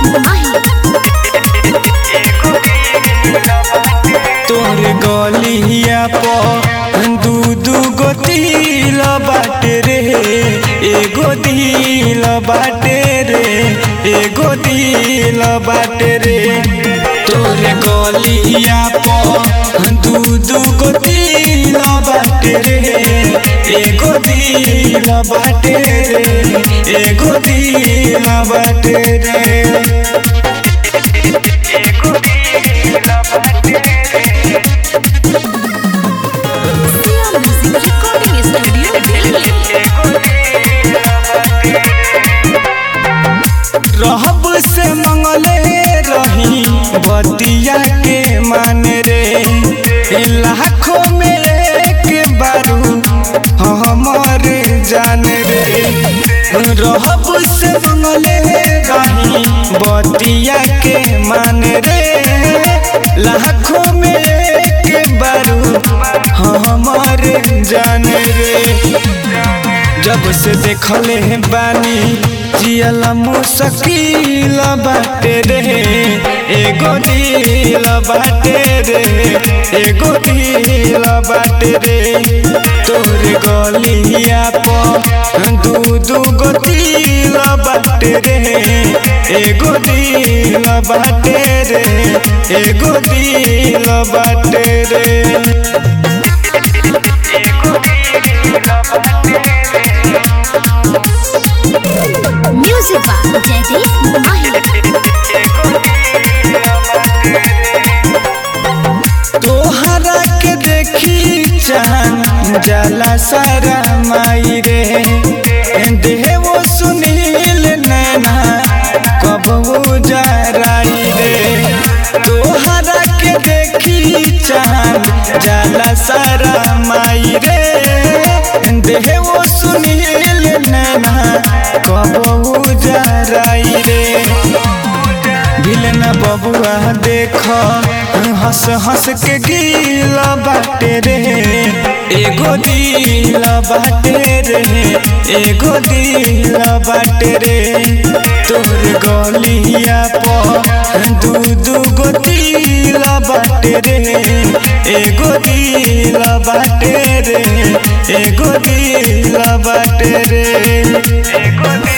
माही। तोर गलिया पर दू गो दिल बाटे रे, एगो दिल बाटे रे, एगो दिल बाटे रे। तोर गलिया पर दू गो दिल बाटे रे, एगो दिल बाटे रे, एगो दिल बाटे रे। Siya music recording studio Delhi. रहब से मंगले रही बतिया के मान रे, लाखों में एक बारू हमर जान रे। रहब से मंगले रही बतिया के मान रे, लाखों में एक बारू हमर जान रे। जब से देखले बानी जियला मुश्किल बाटे रे, एगो दिल बाटे रे, एगो दिल बाटे रे। तोर गलिया पर दू गो दिल बाटे रे, एगो दिल बाटे रे, एगो दिल बाटे रे। म्यूजिक बा जयदीप माही। तोहरा के देखी चाहन जाला सारा माई रे, देवो सुनील नैना कबू जराई रे। तोहरा के देखी चाहन जाला सारा माई रे, देवो सुनील नैना कबू जराई रे। भिलना बबुआ देख हंस हंस के गील बाटे रे, एगो दिल बाटे रे, एगो दिल बाटे रे। तोर गलिया पर दू गो दिल बाटे रे, एगो दिल बाटे रे, एगो दिल बाटे रे।